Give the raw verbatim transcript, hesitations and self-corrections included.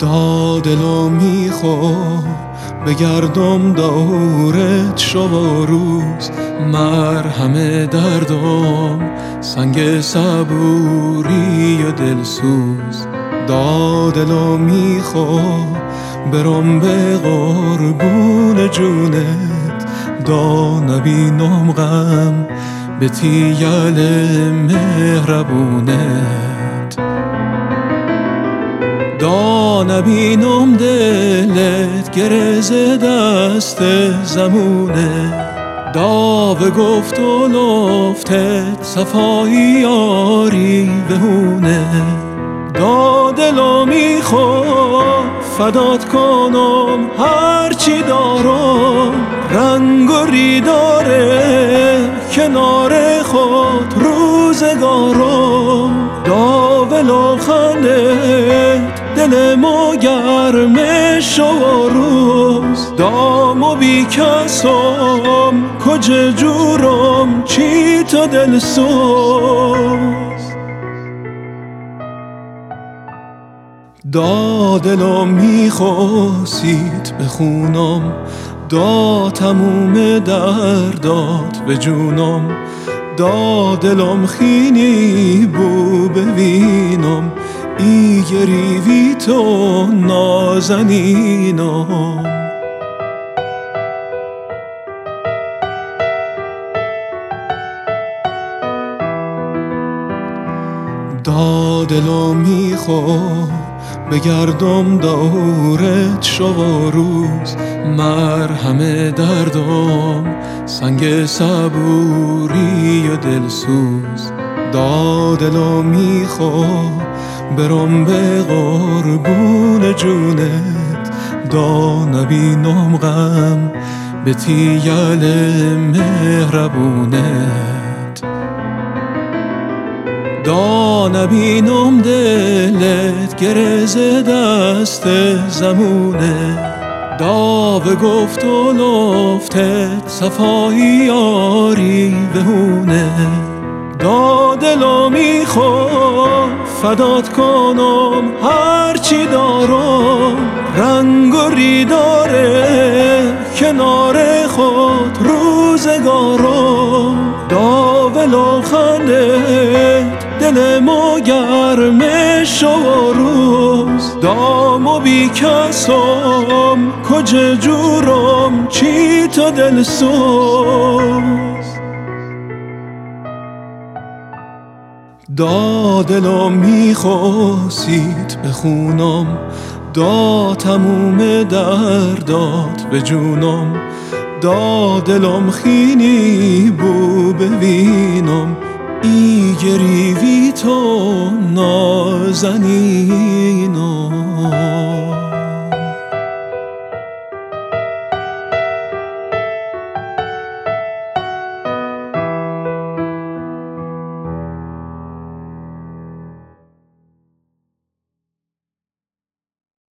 دا دلو میخواه بگردم دورت شب و روز، مرهم دردم سنگ صبوری و دلسوز. دا دلو میخواه برم به قربون جونت، دا نبینم غم به تیل مهربونت، دا نبینم دلت گرز دست زمونه، دا به گفت و لفتت صفایی یاری بهونه. دا دلو میخواه فدات کنم هرچی دارم، رنگ و ری داره کنار خود روزگارم. دا ولو خندت دل ما گرمش و روز، دام و بی کسم کجا جورم چی تا دل سوز. دا دلم میخواستید بخونم، دا تموم دردات به جونم، دا دلم خینی بو ببینم ای گریوی تو نازنینم. دا دلم میخواه بگردم دورت شب و روز، مرهم دردم سنگ صبوری و دلسوز. دا دلو میخواه برم به قربون جونت، دا نبینم غم به تیل مهربونت، دا نبینم دلت گرز دست زمونه، دا به گفت و لفتت صفایی یاری بهونه. دا دلو میخواه فدات کنم هرچی دارم، رنگ و ری داره کنار خود روزگارم. دا ولو خندت دل ما گرمش و روز، دام و بی کسم کجا جورم چی تا دل سوز. دا دلم میخواستید بخونم، دا تموم دردات به جونم، دا دلم خینی بو ببینم ای گریوی تو نازنینم.